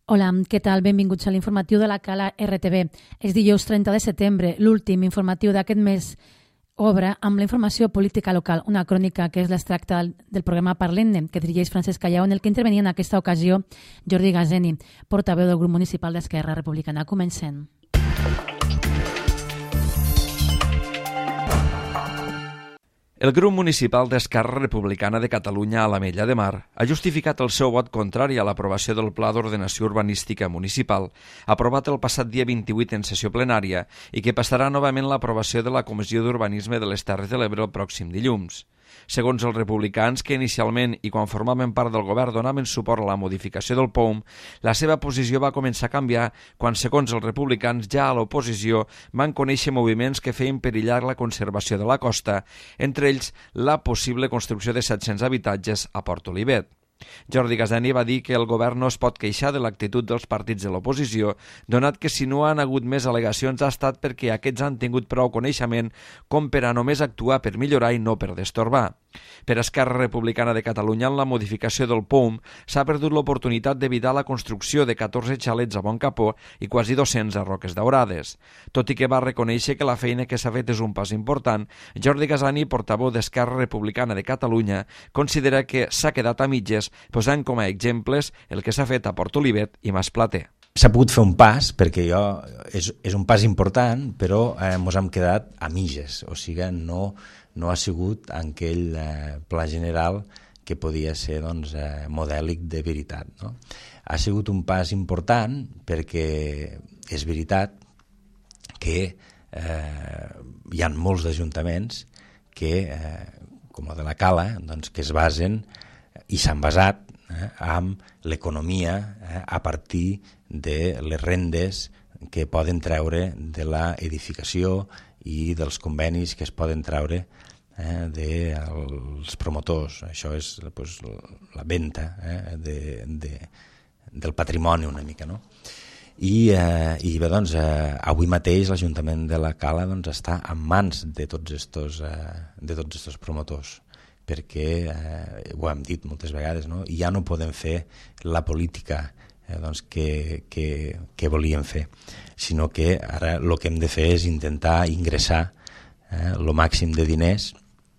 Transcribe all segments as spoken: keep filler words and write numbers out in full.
Hola, què tal? Benvinguts a l'informatiu de la Cala R T V. És dijous trenta de setembre, l'últim informatiu d'aquest mes. Obre amb la informació política local, una crònica que és l'extracte del, del programa Parlem-ne, que dirigeix Francesc Callau, en el que intervenia en aquesta ocasió Jordi Gazeni, portaveu del grup municipal d'Esquerra Republicana. Comencem. El grup municipal d'Esquerra Republicana de Catalunya a l'Ametlla de Mar ha justificat el seu vot contrari a l'aprovació del Pla d'Ordenació Urbanística Municipal, aprovat el passat dia vint-i-vuit en sessió plenària i que passarà novament l'aprovació de la Comissió d'Urbanisme de les Terres de l'Ebre el pròxim dilluns. Segons els republicans, que inicialment i quan formaven part del govern donaven suport a la modificació del P O M, la seva posició va començar a canviar quan, segons els republicans, ja a l'oposició van conèixer moviments que feien perillar la conservació de la costa, entre ells la possible construcció de set-cents habitatges a Port Olivet. Jordi Gazeni va dir que el govern no es pot queixar de l'actitud dels partits de l'oposició, donat que si no han hagut més al·legacions ha estat perquè aquests han tingut prou coneixement com per a només actuar per millorar i no per destorbar. Per Esquerra Republicana de Catalunya, en la modificació del P O M, s'ha perdut l'oportunitat d'evitar la construcció de catorze xalets a Bon Capó i quasi dos-cents a Roques Daurades. Tot i que va reconèixer que la feina que s'ha fet és un pas important, Jordi Gazeni, portaveu d'Esquerra Republicana de Catalunya, considera que s'ha quedat a mitges, posant com a exemples el que s'ha fet a Port Olivet i Masplater. S'ha pogut fer un pas, perquè jo, és, és un pas important, però eh, mos hem quedat a mitges, o sigui, no, no ha sigut en aquell eh, pla general que podia ser doncs, eh, modèlic de veritat. No? Ha sigut un pas important perquè és veritat que eh, hi ha molts ajuntaments que, eh, com el de la Cala, doncs, que es basen i s'han basat eh, amb l'economia eh, a partir de les rendes que poden treure de l'edificació i dels convenis que es poden treure eh, dels promotors. Això és pues, la venda eh, de, de, del patrimoni una mica, no? I, eh, i bé, doncs, eh, avui mateix l'Ajuntament de la Cala doncs, està en mans de tots estos, eh, de tots estos promotors, perquè, eh, ho hem dit moltes vegades, no? I ja no podem fer la política eh, doncs, que, que, que volíem fer, sinó que ara el que hem de fer és intentar ingressar eh, el màxim de diners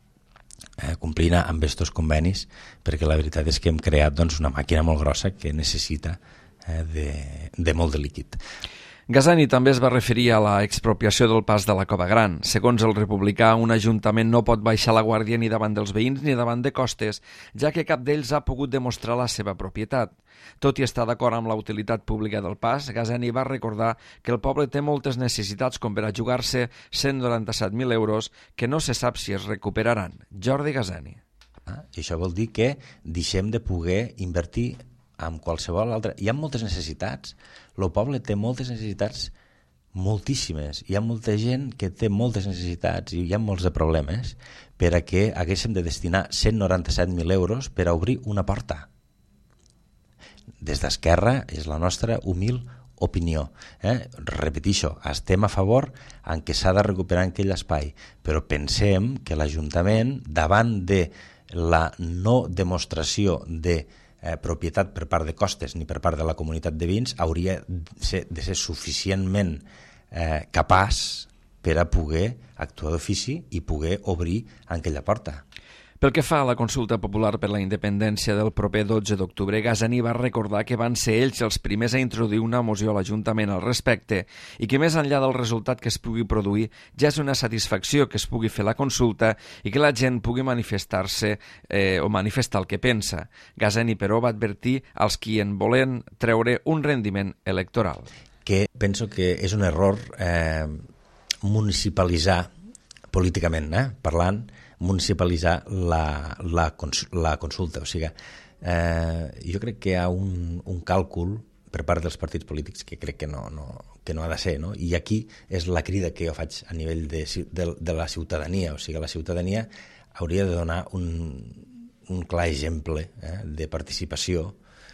eh, complint amb aquests convenis, perquè la veritat és que hem creat doncs, una màquina molt grossa que necessita eh, de, de molt de líquid. Gazeni també es va referir a la expropiació del pas de la Cova Gran. Segons el republicà, un ajuntament no pot baixar la guàrdia ni davant dels veïns ni davant de costes, ja que cap d'ells ha pogut demostrar la seva propietat. Tot i estar d'acord amb la utilitat pública del pas, Gazeni va recordar que el poble té moltes necessitats com per a jugar-se cent noranta-set mil euros que no se sap si es recuperaran. Jordi Gazeni. Ah, I això vol dir que deixem de poder invertir amb qualsevol altra... Hi ha moltes necessitats. El poble té moltes necessitats, moltíssimes. Hi ha molta gent que té moltes necessitats i hi ha molts de problemes per a que haguéssim de destinar cent noranta-set mil euros per a obrir una porta. Des d'Esquerra és la nostra humil opinió. Eh? Repetixo, estem a favor en què s'ha de recuperar aquell espai, però pensem que l'Ajuntament, davant de la no demostració de Eh, propietat per part de costes ni per part de la comunitat de veïns, hauria de ser, de ser suficientment eh, capaç per a poder actuar d'ofici i poder obrir aquella porta. Pel que fa a la consulta popular per la independència del proper dotze d'octubre, Gazeni va recordar que van ser ells els primers a introduir una moció a l'Ajuntament al respecte i que més enllà del resultat que es pugui produir ja és una satisfacció que es pugui fer la consulta i que la gent pugui manifestar-se eh, o manifestar el que pensa. Gazeni, però, va advertir als qui en volen treure un rendiment electoral. Que penso que és un error eh, municipalitzar políticament, eh, parlant, municipalitzar la, la, cons la consulta. O sigui, eh, jo crec que hi ha un, un càlcul per part dels partits polítics que crec que no, no, que no ha de ser, no? I aquí és la crida que jo faig a nivell de, de, de la ciutadania. O sigui, la ciutadania hauria de donar un, un clar exemple eh, de participació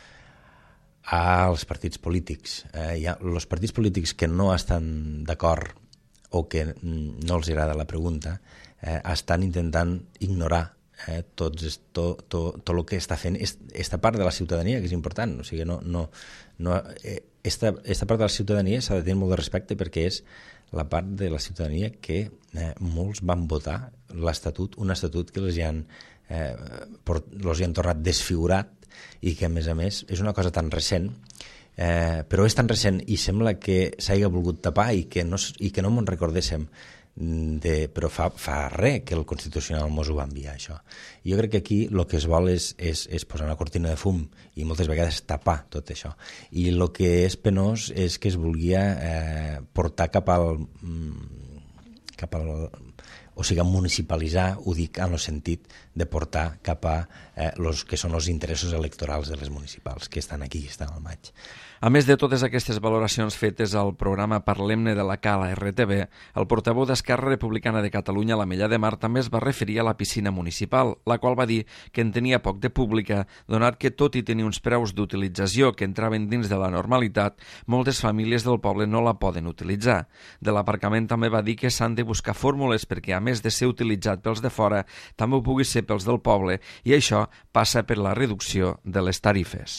als partits polítics. Eh, hi ha els partits polítics que no estan d'acord o que no els agrada la pregunta, eh, estan intentant ignorar eh, tot, tot, tot, tot el que està fent aquesta part de la ciutadania, que és important. O sigui, no, no, no, eh, esta, esta part de la ciutadania s'ha de tenir molt de respecte perquè és la part de la ciutadania que eh, molts van votar l'estatut, un estatut que els hi han, eh, port, els hi han tornat desfigurat i que, a més a més, és una cosa tan recent, eh, però és tan recent i sembla que s'hagi volgut tapar i que no, i que no me'n recordéssim, de, però fa, fa res que el Constitucional mos ho va enviar, això. Jo crec que aquí el que es vol és, és, és posar una cortina de fum i moltes vegades tapar tot això. I el que és penós és que es volia eh, portar cap al... cap al o sigui, municipalitzar, ho dic en el sentit de portar cap a eh, los que són els interessos electorals de les municipals, que estan aquí, que estan al maig. A més de totes aquestes valoracions fetes al programa Parlem-ne de la Cala R T V, el portaveu d'Esquerra Republicana de Catalunya a l'Ametlla de Mar també es va referir a la piscina municipal, la qual va dir que en tenia poc de pública, donat que tot i tenir uns preus d'utilització que entraven dins de la normalitat, moltes famílies del poble no la poden utilitzar. De l'aparcament també va dir que s'han de buscar fórmules perquè, a més de ser utilitzat pels de fora, també ho pugui ser pels del poble, i això passa per la reducció de les tarifes.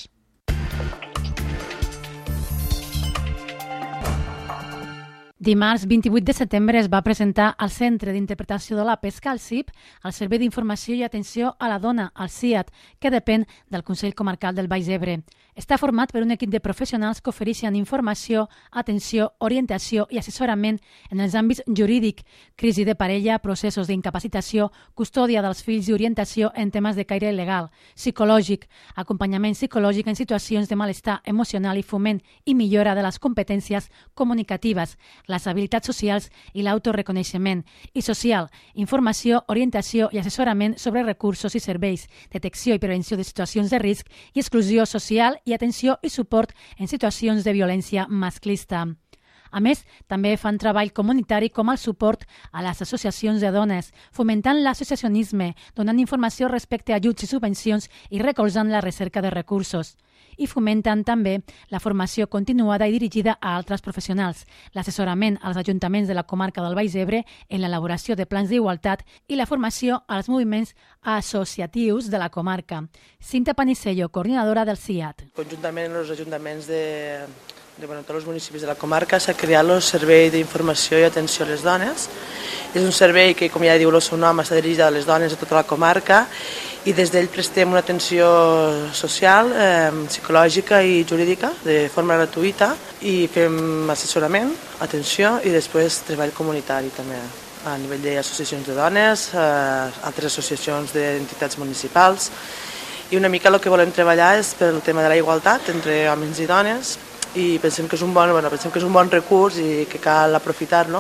Dimarts vint-i-vuit de setembre es va presentar al Centre d'Interpretació de la Pesca, al C I P, el Servei d'Informació i Atenció a la Dona, el C I A T, que depèn del Consell Comarcal del Baix Ebre. Està format per un equip de professionals que ofereixen informació, atenció, orientació i assessorament en els àmbits jurídic, crisi de parella, processos d'incapacitació, custòdia dels fills i orientació en temes de caire legal, psicològic, acompanyament psicològic en situacions de malestar emocional i foment i millora de les competències comunicatives, les habilitats socials i l'autoreconeixement, i social, informació, orientació i assessorament sobre recursos i serveis, detecció i prevenció de situacions de risc i exclusió social i atenció i suport en situacions de violència masclista. A més, també fan treball comunitari com el suport a les associacions de dones, fomentant l'associacionisme, donant informació respecte a ajuts i subvencions i recolzant la recerca de recursos. I fomenten també la formació continuada i dirigida a altres professionals, l'assessorament als ajuntaments de la comarca del Baix Ebre en l'elaboració de plans d'igualtat i la formació als moviments associatius de la comarca. Cinta Panisello, coordinadora del C I A T. Conjuntament amb els ajuntaments de, de bueno, tots els municipis de la comarca s'ha creat el Servei d'Informació i Atenció a les Dones. És un servei que, com ja diu el seu nom, està dirigit a les dones de tota la comarca i des d'ell prestem una atenció social, eh, psicològica i jurídica de forma gratuïta i fem assessorament, atenció i després treball comunitari també a nivell d'associacions de dones, eh, altres associacions d'entitats municipals i una mica el que volem treballar és per el tema de la igualtat entre homes i dones i pensem que és un bon, bueno, pensem que és un bon recurs i que cal aprofitar-lo.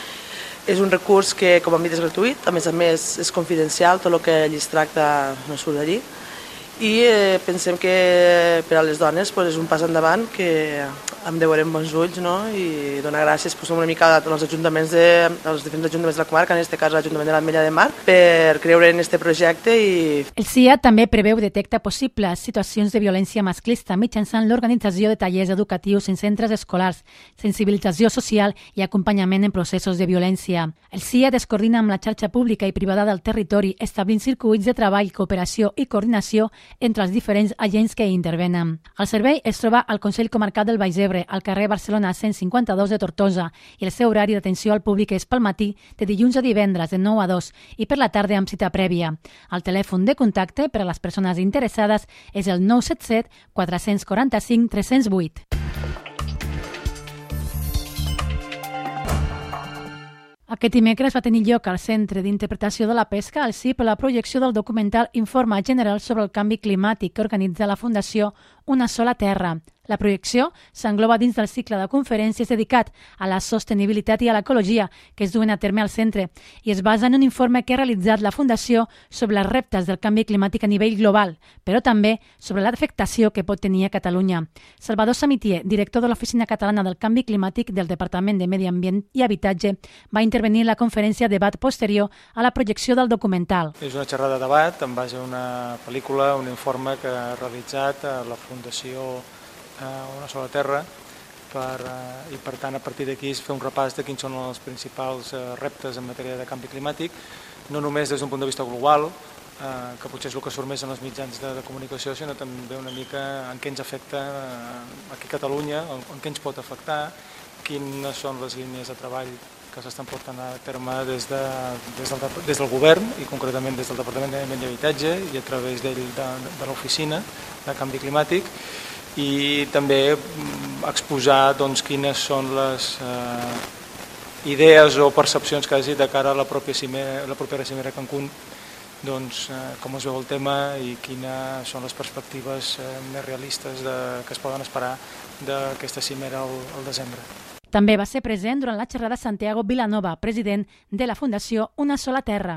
És un recurs que, com hem dit, és gratuït, a més a més és confidencial, tot el que allí es tracta no surt d'allí. I eh, pensem que per a les dones pues, és un pas endavant que hem de veure amb bons ulls, no? I donar gràcies pues, una mica als ajuntaments de, als diferents ajuntaments de la comarca, en aquest cas l'Ajuntament de l'Ametlla de Mar, per creure en aquest projecte. I... El C I A també preveu detectar possibles situacions de violència masclista mitjançant l'organització de tallers educatius en centres escolars, sensibilització social i acompanyament en processos de violència. El C I A es coordina amb la xarxa pública i privada del territori, establint circuits de treball, cooperació i coordinació entre els diferents agents que hi intervenen. El servei es troba al Consell Comarcal del Baix Ebre, al carrer Barcelona cent cinquanta-dos de Tortosa, i el seu horari d'atenció al públic és pel matí de dilluns a divendres de nou a dos i per la tarda amb cita prèvia. El telèfon de contacte per a les persones interessades és el nou set set quatre quatre cinc tres zero vuit. Aquest dimecres va tenir lloc al Centre d'Interpretació de la Pesca, al C I P, la projecció del documental Informe General sobre el canvi climàtic que organitza la Fundació Una sola terra. La projecció s'engloba dins del cicle de conferències dedicat a la sostenibilitat i a l'ecologia que es duen a terme al centre i es basa en un informe que ha realitzat la Fundació sobre els reptes del canvi climàtic a nivell global, però també sobre l'afectació que pot tenir a Catalunya. Salvador Samitier, director de l'Oficina Catalana del Canvi Climàtic del Departament de Medi Ambient i Habitatge, va intervenir en la conferència debat posterior a la projecció del documental. És una xerrada de debat en base a una pel·lícula, un informe que ha realitzat la Fundació Una sola terra per, i per tant a partir d'aquí fer un repàs de quins són els principals reptes en matèria de canvi climàtic, no només des d'un punt de vista global, eh, que potser és el que surt més en els mitjans de, de comunicació, sinó també una mica en què ens afecta eh, aquí a Catalunya, en, en què ens pot afectar, quines són les línies de treball que s'estan portant a terme des, de, des, del, des del govern i concretament des del Departament de Medi i Habitatge i a través d'ell de, de l'oficina de canvi climàtic, i també exposar doncs, quines són les eh, idees o percepcions que hagi de cara a la, pròpia cimera, la propera cimera Cancún, doncs, eh, com es veu el tema i quines són les perspectives eh, més realistes de, que es poden esperar d'aquesta cimera al, al desembre. També va ser present durant la xerrada Santiago Vilanova, president de la Fundació Una Sola Terra.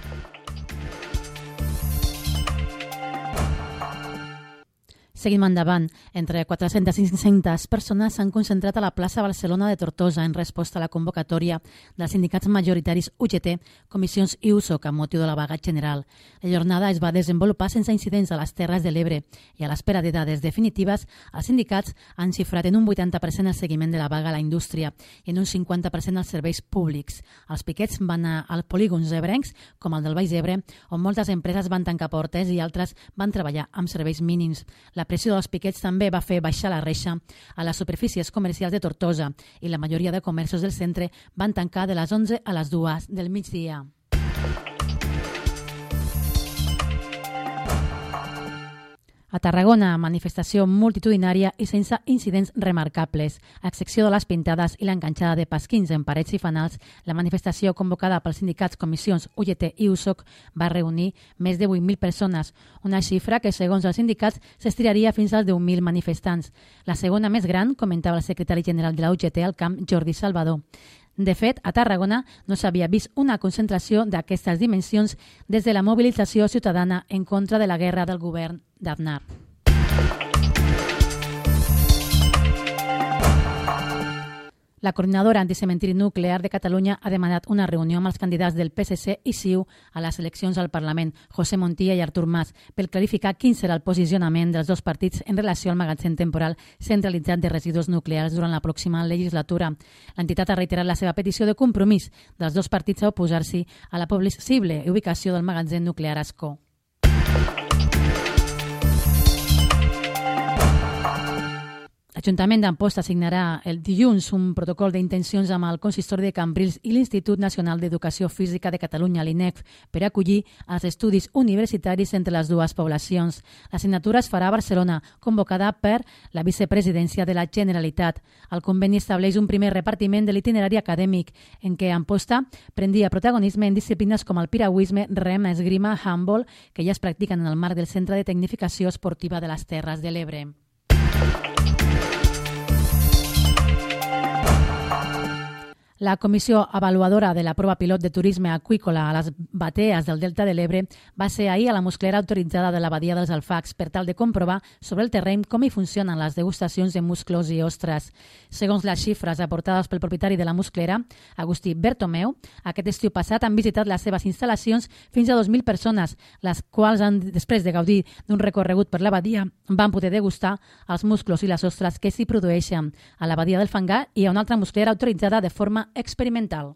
Seguim endavant. Entre quatre-centes i cinc-centes persones s'han concentrat a la plaça Barcelona de Tortosa en resposta a la convocatòria dels sindicats majoritaris U G T, Comissions i U S O C amb motiu de la vaga general. La jornada es va desenvolupar sense incidents a les Terres de l'Ebre i a l'espera de dades definitives, els sindicats han xifrat en un vuitanta per cent el seguiment de la vaga a la indústria i en un cinquanta per cent als serveis públics. Els piquets van anar als polígons ebrencs, com el del Baix Ebre, on moltes empreses van tancar portes i altres van treballar amb serveis mínims. La La pressió dels piquets també va fer baixar la reixa a les superfícies comercials de Tortosa i la majoria de comerços del centre van tancar de les onze a les dues del migdia. A Tarragona, manifestació multitudinària i sense incidents remarcables. A excepció de les pintades i l'enganxada de pasquins en parets i fanals, la manifestació convocada pels sindicats, comissions U G T i U S O C va reunir més de vuit mil persones, una xifra que, segons els sindicats, s'estiraria fins als deu mil manifestants. La segona més gran, comentava el secretari general de la U G T al camp, Jordi Salvador. De fet, a Tarragona no s'havia vist una concentració d'aquestes dimensions des de la mobilització ciutadana en contra de la guerra del govern d'Aznar. La coordinadora anticementiri nuclear de Catalunya ha demanat una reunió amb els candidats del P S C i C I U a les eleccions al Parlament, José Montilla i Artur Mas, per clarificar quin serà el posicionament dels dos partits en relació al magatzem temporal centralitzat de residus nuclears durant la pròxima legislatura. L'entitat ha reiterat la seva petició de compromís dels dos partits a oposar-s'hi a la possible ubicació del magatzem nuclear a Ascó. L'Ajuntament d'Amposta signarà el dilluns un protocol d'intencions amb el Consistori de Cambrils i l'Institut Nacional d'Educació Física de Catalunya, l'I N E F, per acollir els estudis universitaris entre les dues poblacions. La signatura es farà a Barcelona, convocada per la vicepresidència de la Generalitat. El conveni estableix un primer repartiment de l'itinerari acadèmic, en què Amposta prendria protagonisme en disciplines com el piragüisme, rem, esgrima, handball, que ja es practiquen en el marc del Centre de Tecnificació Esportiva de les Terres de l'Ebre. La Comissió Avaluadora de la Prova Pilot de Turisme Aqüícola a les Batees del Delta de l'Ebre va ser ahir a la musclera autoritzada de la Badia dels Alfacs per tal de comprovar sobre el terreny com hi funcionen les degustacions de musclos i ostres. Segons les xifres aportades pel propietari de la musclera, Agustí Bertomeu, aquest estiu passat han visitat les seves instal·lacions fins a dos mil persones, les quals, han, després de gaudir d'un recorregut per la badia, van poder degustar els musclos i les ostres que s'hi produeixen. A la Badia del Fangar hi ha una altra musclera autoritzada de forma experimental.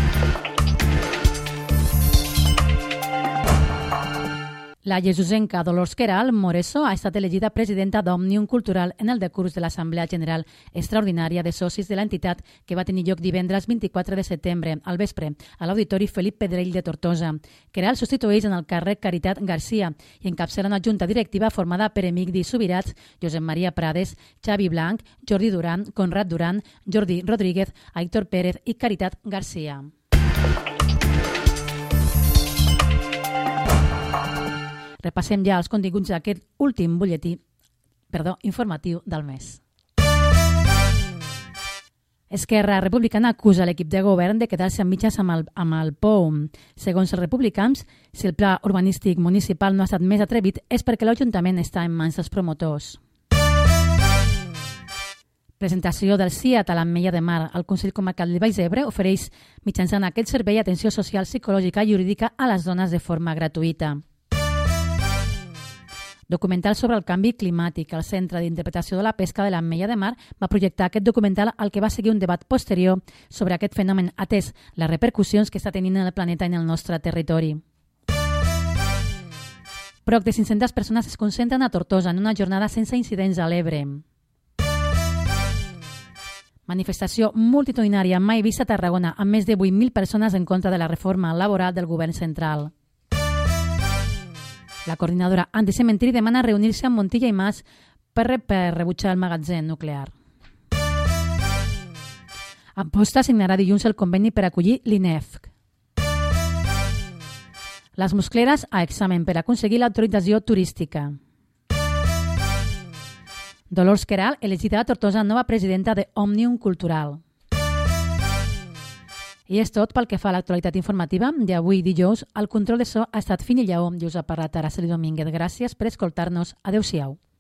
La jesusenca Dolors Queralt Moreso ha estat elegida presidenta d'Òmnium Cultural en el decurs de l'Assemblea General Extraordinària de Socis de l'entitat que va tenir lloc divendres vint-i-quatre de setembre al vespre a l'Auditori Felip Pedrell de Tortosa. Queralt substitueix en el càrrec Caritat Garcia i encapçala una junta directiva formada per Emigdi Subirats, Josep Maria Prades, Xavi Blanc, Jordi Duran, Conrad Duran, Jordi Rodríguez, Aitor Pérez i Caritat Garcia. Repassem ja els continguts d'aquest últim butlletí, perdó, informatiu del mes. Esquerra Republicana acusa l'equip de govern de quedar-se en mitges amb el, amb el P O U. Segons els republicans, si el pla urbanístic municipal no ha estat més atrevit és perquè l'Ajuntament està en mans dels promotors. Presentació del C I A T a l'Ametlla de Mar. El Consell Comarcal del Baix Ebre ofereix mitjançant aquest servei atenció social, psicològica i jurídica a les dones de forma gratuïta. Documental sobre el canvi climàtic. El Centre d'Interpretació de la Pesca de l'Ametlla de Mar va projectar aquest documental al que va seguir un debat posterior sobre aquest fenomen, atès les repercussions que està tenint en el planeta i en el nostre territori. Prop de cinc-centes persones es concentren a Tortosa en una jornada sense incidents a l'Ebre. Manifestació multitudinària mai vista a Tarragona amb més de vuit mil persones en contra de la reforma laboral del govern central. La coordinadora anticementiri demana reunir-se amb Montilla i Mas per, per rebutjar el magatzem nuclear. Amposta signarà dilluns el conveni per acollir l'I N E F C. Les Muscleres a examen per aconseguir l'autorització turística. Dolors Queralt, elegida a Tortosa nova presidenta de Òmnium Cultural. I és tot pel que fa a l'actualitat informativa d'avui dijous. El control de so ha estat Fini Lleó i us ha parlat Araceli Domínguez. Gràcies per escoltar-nos. Adéu-siau.